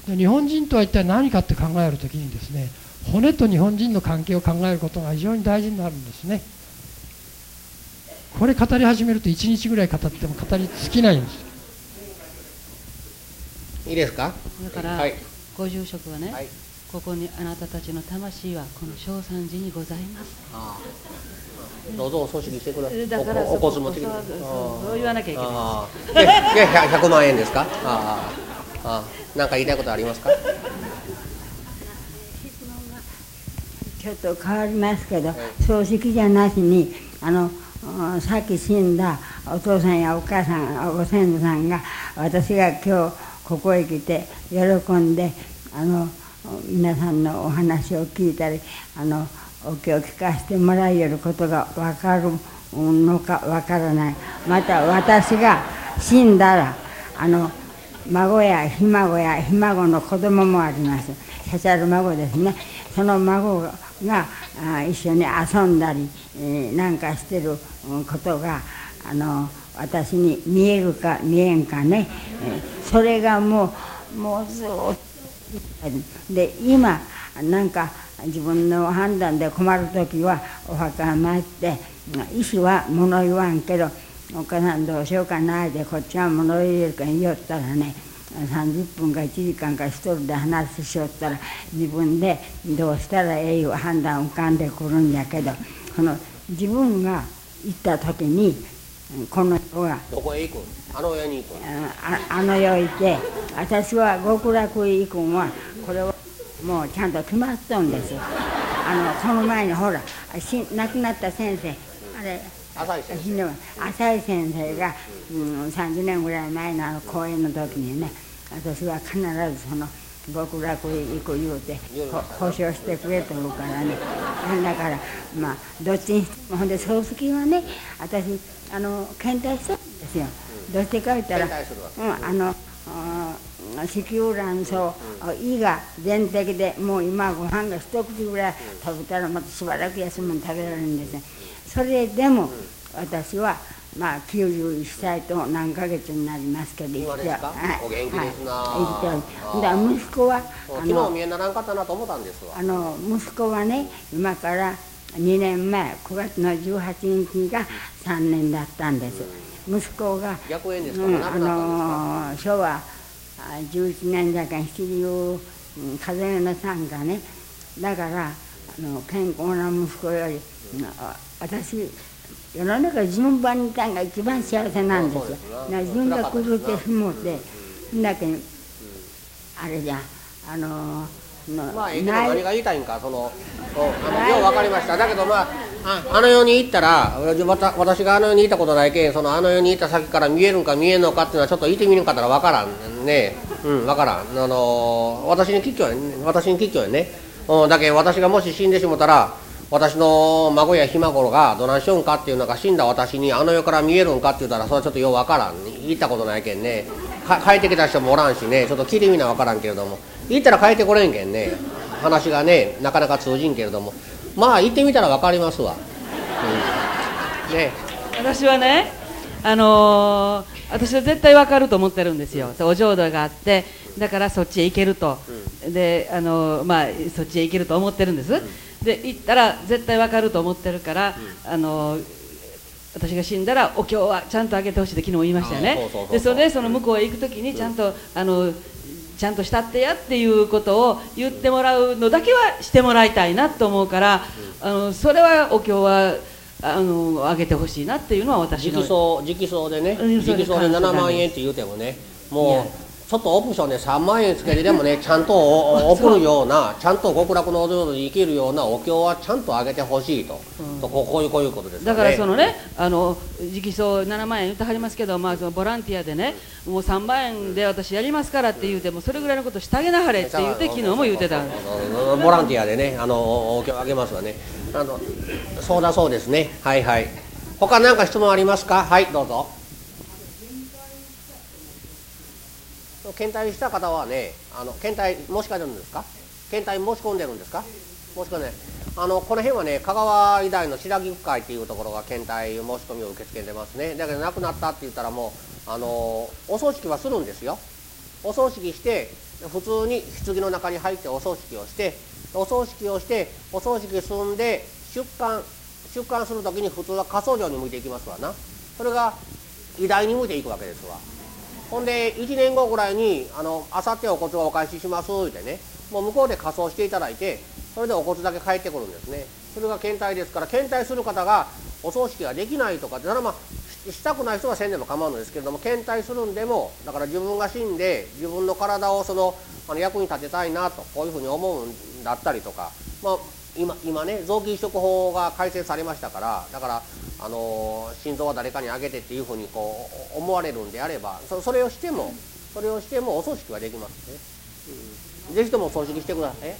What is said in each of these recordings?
で日本人とは一体何かって考えるときにですね、骨と日本人の関係を考えることが非常に大事になるんですね。これ語り始めると1日ぐらい語っても語り尽きないんです。 いいですか。 だから、 はい、 ご住職はね、 はい、 ここにあなたたちの魂はこの正三寺にございます。 ああ、どうぞお葬式してください。 だからお骨持ってきて。 そう言わなきゃいけない。 100万円ですか。何か言いたいことありますか。 ちょっと変わりますけど、葬式じゃなしにさっき死んだお父さんやお母さん、ご先祖さんが私が今日ここへ来て喜んで皆さんのお話を聞いたりお経を聞かせてもらえることが分かるのか分からない。また私が死んだら孫やひ孫やひ孫の子供もあります。しゃちゃる孫ですね。その孫が一緒に遊んだりなんかしてることが私に見えるか見えんかね、それがもうずっとで、今なんか自分の判断で困るときはお墓に参って医師は物言わんけど、お母さんどうしようかなでこっちは物言えるか言おったらね、30分か1時間か一人で話しよったら自分でどうしたらええいう判断浮かんでくるんだけど、この自分が行った時にこの人がどこへ行くん。世に行くん。 世へ行って、私は極楽へ行くんはこれはもうちゃんと決まっとんです。この前にほら亡くなった先生、あれ浅井先生が、30年ぐらい前の講演の時にね、私は必ずその極楽へ行く言うて保証してくれとるからね。だからまあどっちにしても、ほんで葬式はね、私検体したんですよ。どうしてか言ったら子宮卵巣胃が全摘で、もう今ご飯が一口ぐらい食べたらまたしばらく休むの食べられるんですね。それでも私はまあ91歳と何ヶ月になりますけど今ですか。お元気ですな。 息子は昨日見えならんかったなと思ったんですわ。 息子はね、今から2年前9月の18日が3年だったんです。息子が逆縁ですか。亡くなったんですか。 昭和11年だから70風邪のさんがね、だから健康な息子より私世の中順番にいたんが一番幸せなんですよ。自分が狂ってしもってだけどあれじゃまあ、何が言いたいんか、よう分かりました。だけどまあ、世に行ったら、私が世に行ったことないけん、世に行った先から見えるんか見えんのかっていうのはちょっと言ってみるんかったら分からんね。分からん。私に聞きょやね。だけど私がもし死んでしもたら、私の孫やひ孫がどないしよんかっていうのが、死んだ私に世から見えるんかって言ったら、それはちょっとよう分からん。行ったことないけんね。帰ってきた人もおらんしね、ちょっと聞いてみな分からんけれども、行ったら帰ってこれんけんね、話がねなかなか通じんけれども、まあ行ってみたら分かりますわ。ね、 私はね、私は絶対分かると思ってるんですよ。お浄土があって、だからそっちへ行けると、でまあそっちへ行けると思ってるんです。で行ったら絶対分かると思ってるから、私が死んだらお経はちゃんとあげてほしいって昨日も言いましたよね。でそれでその向こうへ行く時にちゃんとちゃんとしたってやっていうことを言ってもらうのだけはしてもらいたいなと思うから、それはお経はあげてほしいなっていうのは私の直葬でね、直葬で7万円って言うてもね、もうちょっとオプションで3万円つけてでもね、ちゃんと送るような、ちゃんと極楽のお浄土に生きるようなお経はちゃんとあげてほしいと、こういうことですよね。 だからそのね、直葬7万円言ってはりますけど、まあ、そのボランティアでね、もう3万円で私やりますからって言うても、それぐらいのことしてあげなはれって言うて、昨日も言うてたんです。 ボランティアでね、お経あげますわね。そうだそうですね。はいはい。他何か質問ありますか。はい、どうぞ。検体した方はね、検体申し込んでるんですか。検体申し込んでるんですか。申し込んで、この辺はね、香川医大の白木会っていうところが検体申し込みを受け付けてますね。だけど亡くなったって言ったらもうお葬式はするんですよ。お葬式して普通に棺の中に入ってお葬式をしてお葬式済んで出棺する時に普通は火葬場に向いていきますわな。それが遺体に向いていくわけですわ。ほんで1年後ぐらいにあさってお骨をお返ししますってね、もう向こうで火葬していただいて、それでお骨だけ帰ってくるんですね。それが献体ですから、献体する方がお葬式ができないとかって、まあしたくない人はせんでも構うのですけれども、献体するんでもだから自分が死んで自分の体を役に立てたいなとこういうふうに思うんだったりとか、まあ今ね臓器移植法が改正されましたから、だから心臓は誰かにあげてっていうふうにこう思われるんであれば、それをしてもお葬式はできますね。ぜひともお葬式してください。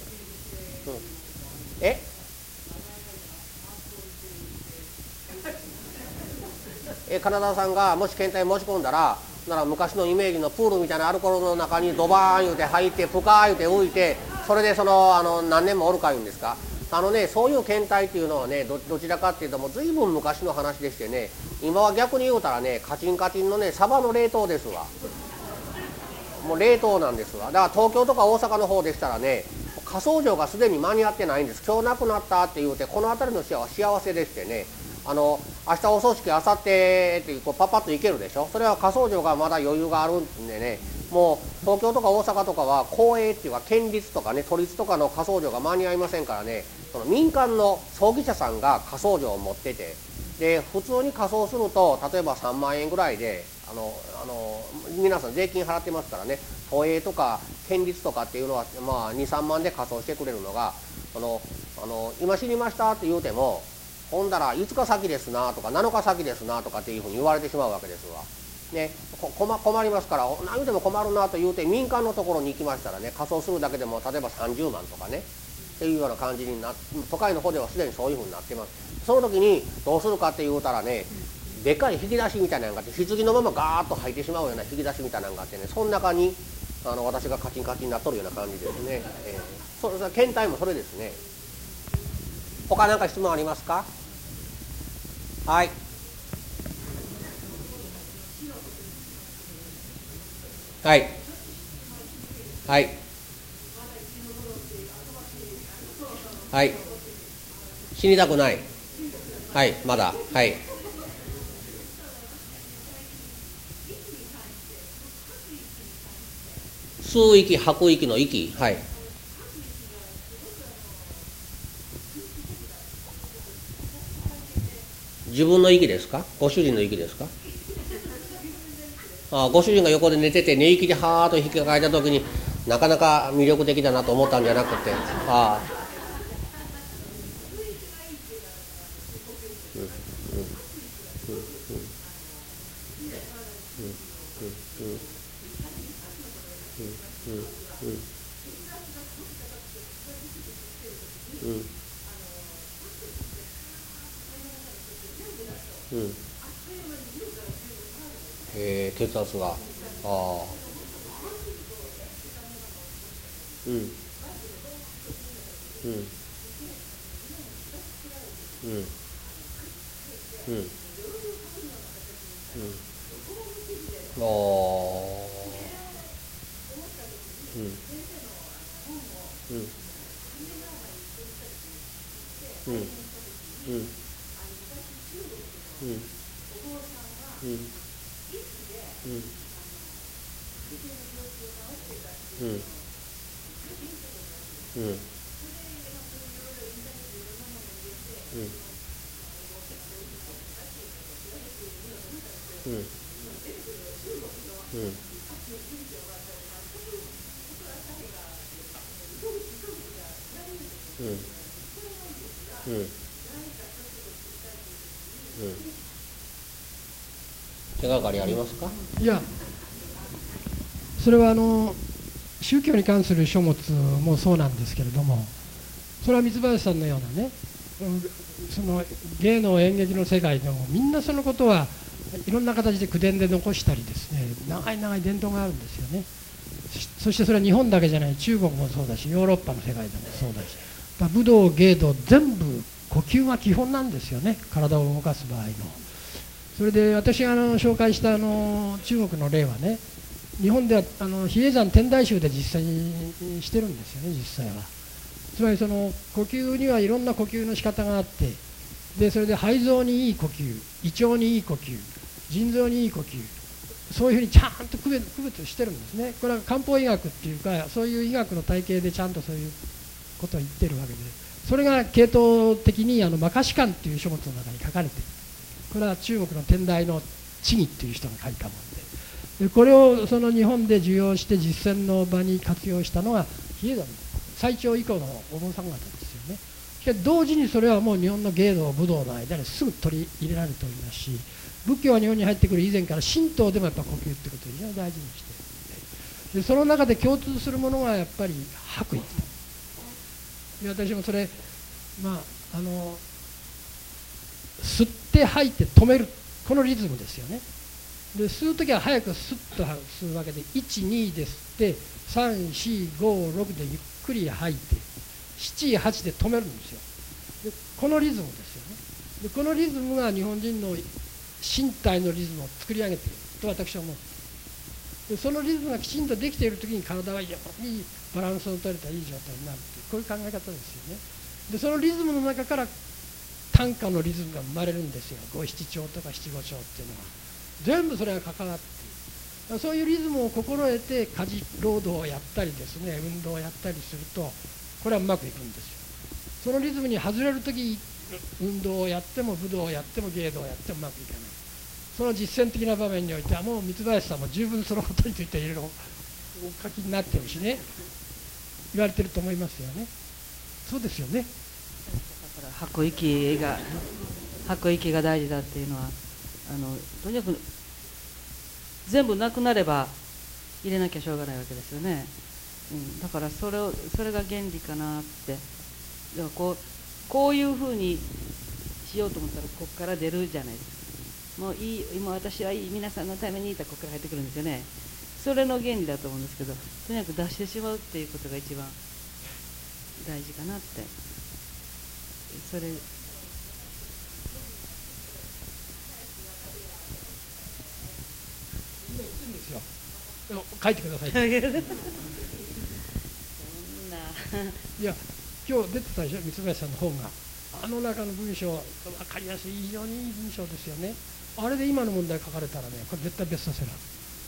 金田さんがもし検体持ち込んだら、昔のイメージのプールみたいなアルコールの中にドバーン言うて入ってプカー言うて浮いて、それで何年もおるかいうんですか。そういう検体っていうのはね、どちらかっていうともう随分昔の話でしてね、今は逆に言うたらね、カチンカチンのねサバの冷凍ですわ。もう冷凍なんですわ。だから東京とか大阪の方でしたらね、火葬場がすでに間に合ってないんです。今日亡くなったって言うて、この辺りの人は幸せでしてね、明日お葬式明後日ってこうパッパッと行けるでしょ。それは火葬場がまだ余裕があるんでね、もう東京とか大阪とかは公営っていうか県立とかね都立とかの火葬場が間に合いませんからね、その民間の葬儀社さんが火葬場を持ってて、で普通に火葬すると例えば3万円ぐらいで皆さん税金払ってますからね、都営とか県立とかっていうのはまあ2、3万で火葬してくれるのが、今死にましたって言うても、ほんだら5日先ですなとか7日先ですなとかっていうふうに言われてしまうわけですわ。ね、困りますから、何言うても困るなと言うて民間のところに行きましたらね、火葬するだけでも例えば30万とかねっていうような感じに都会の方ではすでにそういうふうになってます。その時にどうするかって言うたらね、でっかい引き出しみたいなのがあって、棺のままガーッと入ってしまうような引き出しみたいなのがあってね、その中に私がカチンカチンになっとるような感じですね。検体もそれですね。他何か質問ありますか。はい。はい。はい。はい。死にたくない。はい、まだ。はい。吸う息、吐く息の息。はい。自分の息ですか、ご主人の息ですか。ご主人が横で寝てて寝息ではーっと引きかえた時になかなか魅力的だなと思ったんじゃなくて、血圧が手がかりありますか。 いや、それは宗教に関する書物もそうなんですけれども、それは三林さんのようなね、その芸能演劇の世界でもみんなそのことはいろんな形で口伝で残したりですね、長い伝統があるんですよね。そしてそれは日本だけじゃない、中国もそうだしヨーロッパの世界でもそうだし、武道芸道全部呼吸が基本なんですよね、体を動かす場合の。それで私が紹介した中国の例はね、 日本では比叡山天台宗で実際にしてるんですよね、実際は。つまりその呼吸にはいろんな呼吸の仕方があって、でそれで肺臓にいい呼吸、胃腸にいい呼吸、腎臓にいい呼吸、そういうふうにちゃんと区別してるんですね。これは漢方医学っていうか、そういう医学の体系でちゃんとそういうことを言ってるわけで、それが系統的にマカシカンっていう書物の中に書かれている。これは中国の天台の智義っていう人が書いたもので、これをその日本で受容して実践の場に活用したのが比叡山最長以降のお坊さん方ですよね。しかし同時にそれはもう日本の芸道武道の間にすぐ取り入れられておりますし、仏教が日本に入ってくる以前から神道でもやっぱ呼吸ってことを非常に大事にしている。でその中で共通するものがやっぱり白衣で、私もそれ吸って吐いて止める、このリズムですよね。で吸う時は早くスッと吸うわけで、12で吸って3456でゆっくり吐いて78で止めるんですよ。でこのリズムですよね。でこのリズムが日本人の身体のリズムを作り上げていると私は思う。でそのリズムがきちんとできている時に体はいいバランスの取れたいい状態になるという、こういう考え方ですよね。でそのリズムの中から短歌のリズムが生まれるんですよ。五七調とか七五調っていうのは全部それが関わっている。そういうリズムを心得て家事労働をやったりですね、運動をやったりするとこれはうまくいくんですよ。そのリズムに外れる時、運動をやっても武道をやっても芸道をやってもうまくいかない。その実践的な場面においてはもう三林さんも十分そのことについていろいろお書きになってるしね、言われてると思いますよね。そうですよね。 だから吐く息が大事だっていうのはとにかく全部なくなれば入れなきゃしょうがないわけですよね。だからそれが原理かなって。だからこういうふうにしようと思ったらここから出るじゃないですか。もういい、今私はいい、皆さんのためにってここから入ってくるんですよね。それの原理だと思うんですけど、とにかく出してしまうっていうことが一番大事かなって。それ書いてください。いや今日出てたでしょ、三林さんの本が。中の文章、分かりやすい非常にいい文章ですよね。あれで今の問題書かれたらね、これ絶対ベストセラ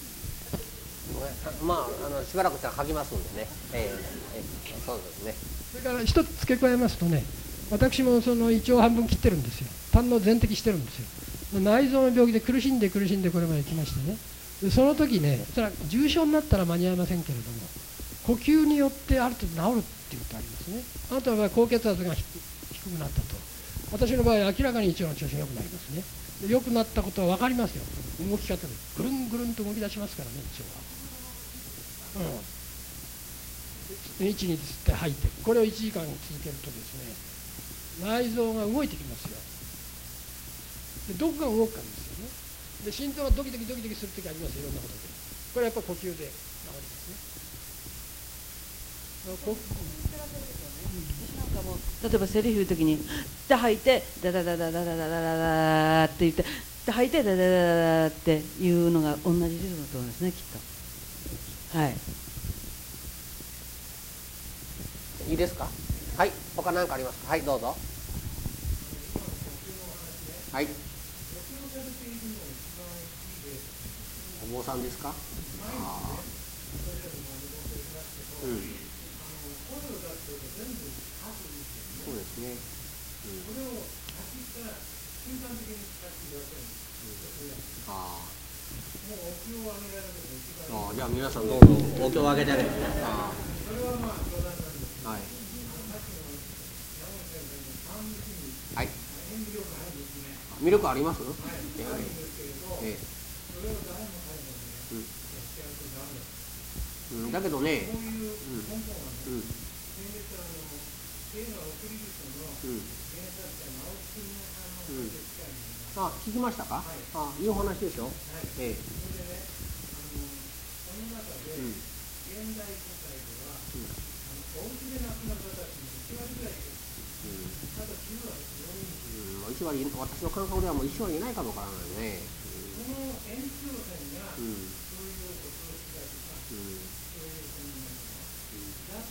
ー。 しばらくしたら書きますんでね。そうですね。 それから一つ付け加えますとね、私もその胃腸を半分切ってるんですよ。胆の全摘してるんですよ。内臓の病気で苦しんでこれまで来ましてね。でその時ね、それは重症になったら間に合いませんけれども、呼吸によってある程度治るっていうことありますね。あなたの場合高血圧が低くなったと。私の場合明らかに胃腸の調子が良くなりますね。良くなったことは分かりますよ。動き方でぐるんぐるんと動き出しますからね、胃腸は。1、2吸って吐いて、これを1時間続けるとですね、内臓が動いてきますよ。でどこが動くかですよね。で心臓がドキドキするときありますよ、いろんなことで。これはやっぱ呼吸で治りますね。 なんかもう例えばセリフ言うときに「って吐いてダダダダダダダダダ」って言って「って吐いてダダダダダ」っていうのが同じリズムだと思いますね、きっと。はい。 いいですか。はい。他何かありますか。はい、どうぞ。はい。お坊さんですか。そうですね。じゃあ皆さんどうぞお経をあげてあげて。はい。はい。魅力あります？だけどね、聞きましたか？いいお話でしょ。1割、私の感覚ではもう1割いないかもわからないね。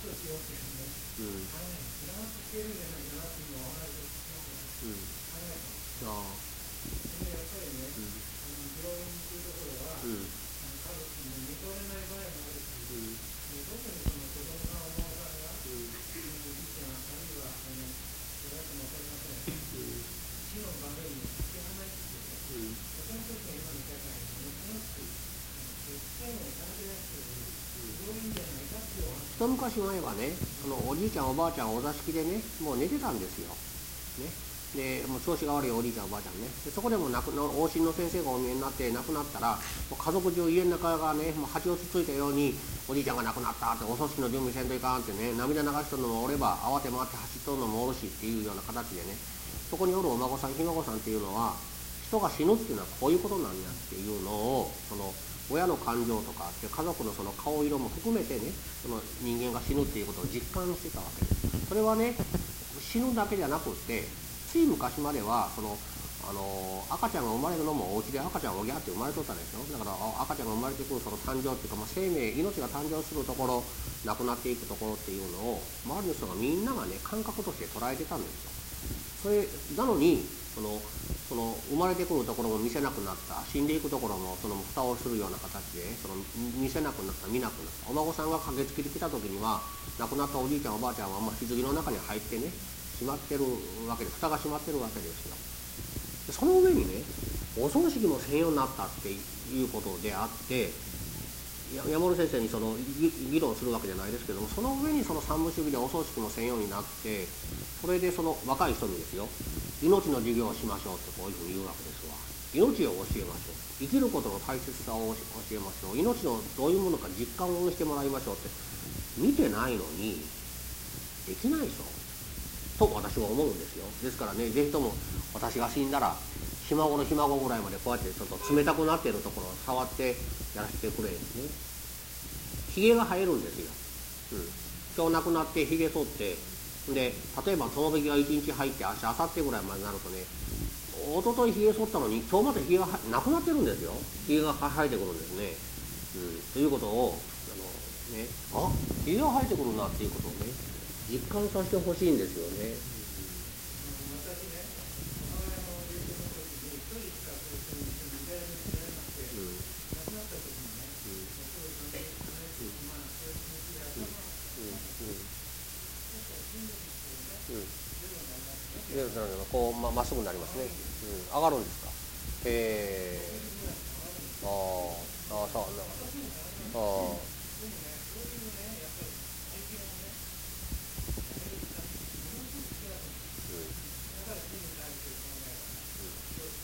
一昔前はね、おじいちゃんおばあちゃんお座敷でね、もう寝てたんですよ、ね、でもう調子が悪いおじいちゃんおばあちゃんね、でそこでも往診の先生がお見えになって亡くなったら、もう家族中家の中がね、もう蜂をつついたように、おじいちゃんが亡くなったって、お葬式の準備せんといかんってね、涙流しとるのもおれば、慌て回って走っとるのもおるしっていうような形でね、そこにおるお孫さんひ孫さんっていうのは、人が死ぬっていうのはこういうことなんやっていうのを、親の感情とか家族のその顔色も含めてね、その人間が死ぬっていうことを実感してたわけです。それはね、死ぬだけじゃなくって、つい昔までは赤ちゃんが生まれるのもお家で赤ちゃんがおぎゃって生まれとったでしょ。だから赤ちゃんが生まれてくるその誕生っていうか、生命命が誕生するところ、亡くなっていくところっていうのを周りの人がみんながね、感覚として捉えてたんですよ。それなのにその生まれてくるところも見せなくなった、死んでいくところもその蓋をするような形で見せなくなった、見なくなった。お孫さんが駆けつけてきた時には、亡くなったおじいちゃんおばあちゃんは棺の中に入ってね、閉まってるわけで、蓋が閉まってるわけですよ。でその上にね、お葬式も専用になったっていうことであって、山本先生に議論するわけじゃないですけども、その上にその三無主義でお葬式も専用になって、それでその若い人にですよ、命の授業をしましょうってこういうふうに言うわけですわ。命を教えましょう、生きることの大切さを教えましょう、命のどういうものか実感をしてもらいましょうって、見てないのにできないでしょと私は思うんですよ。ですからね、ぜひとも私が死んだらひ孫のひ孫ぐらいまでこうやってちょっと冷たくなっているところを触ってやらせてくれですね。ひげが生えるんですよ、今日亡くなってひげ剃って、で例えばその時が1日入って明日明後日ぐらいまでになるとね、一昨日ひげ剃ったのに今日までひげがなくなってるんですよ。ひげが生えてくるんですね、ということをひげが生えてくるなっていうことをね、実感させてほしいんですよね。こうまっすぐになりますね、上がるんですか。そうな